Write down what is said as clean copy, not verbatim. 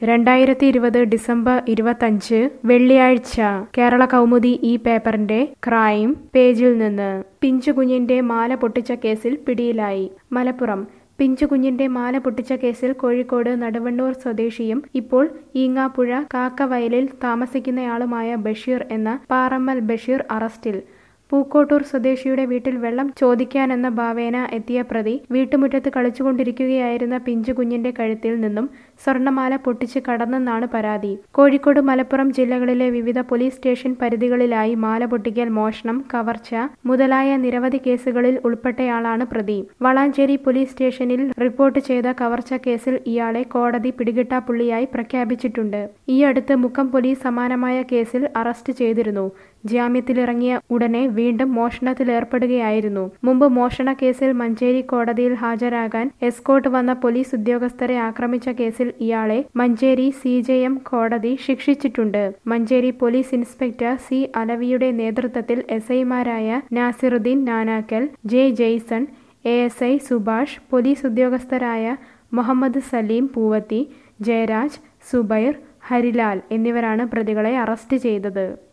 2020 December 25 വെള്ളിയാഴ്ച കേരള കൗമുദി ഈ പേപ്പറിന്റെ ക്രൈം പേജിൽ നിന്ന് പിഞ്ചുകുഞ്ഞിന്റെ മാല പൊട്ടിച്ച കേസിൽ പിടിയിലായി. മലപ്പുറം പിഞ്ചുകുഞ്ഞിന്റെ മാല പൊട്ടിച്ച കേസിൽ കോഴിക്കോട് നടുവണ്ണൂർ സ്വദേശിയും ഇപ്പോൾ ഈങ്ങാപ്പുഴ കാക്കവയലിൽ താമസിക്കുന്നയാളുമായ ബഷീർ എന്ന പാറമ്മൽ ബഷീർ അറസ്റ്റിൽ. പൂക്കോട്ടൂർ സ്വദേശിയുടെ വീട്ടിൽ വെള്ളം ചോദിക്കാനെന്ന ഭാവേന എത്തിയ പ്രതി വീട്ടുമുറ്റത്ത് കളിച്ചുകൊണ്ടിരിക്കുകയായിരുന്ന പിഞ്ചുകുഞ്ഞിന്റെ കഴുത്തിൽ നിന്നും സ്വർണമാല പൊട്ടിച്ച് കടന്നെന്നാണ് പരാതി. കോഴിക്കോട്, മലപ്പുറം ജില്ലകളിലെ വിവിധ പോലീസ് സ്റ്റേഷൻ പരിധികളിലായി മാല പൊട്ടിക്കൽ, മോഷണം, കവർച്ച മുതലായ നിരവധി കേസുകളിൽ ഉൾപ്പെട്ടയാളാണ് പ്രതി. വളാഞ്ചേരി പോലീസ് സ്റ്റേഷനിൽ റിപ്പോർട്ട് ചെയ്ത കവർച്ച കേസിൽ ഇയാളെ കോടതി പിടികിട്ടാപ്പുള്ളിയായി പ്രഖ്യാപിച്ചിട്ടുണ്ട്. ഈയടുത്ത് മുക്കം പോലീസ് സമാനമായ കേസിൽ അറസ്റ്റ് ചെയ്തിരുന്നു. ജാമ്യത്തിലിറങ്ങിയ ഉടനെ വീണ്ടും മോഷണത്തിലേർപ്പെടുകയായിരുന്നു. മുമ്പ് മോഷണ കേസിൽ മഞ്ചേരി കോടതിയിൽ ഹാജരാകാൻ എസ്കോർട്ട് വന്ന പോലീസ് ഉദ്യോഗസ്ഥരെ ആക്രമിച്ച കേസിൽ ഇയാളെ മഞ്ചേരി CJM കോടതി ശിക്ഷിച്ചിട്ടുണ്ട്. Manjeri police inspector C. അലവിയുടെ നേതൃത്വത്തിൽ SI മാരായ Nasiruddin Nanakkal, J. Jason, ASI Subhash, police ഉദ്യോഗസ്ഥരായ മുഹമ്മദ് സലീം പൂവത്തി, ജയരാജ്, സുബൈർ, ഹരിലാൽ എന്നിവരാണ് പ്രതികളെ അറസ്റ്റ് ചെയ്തത്.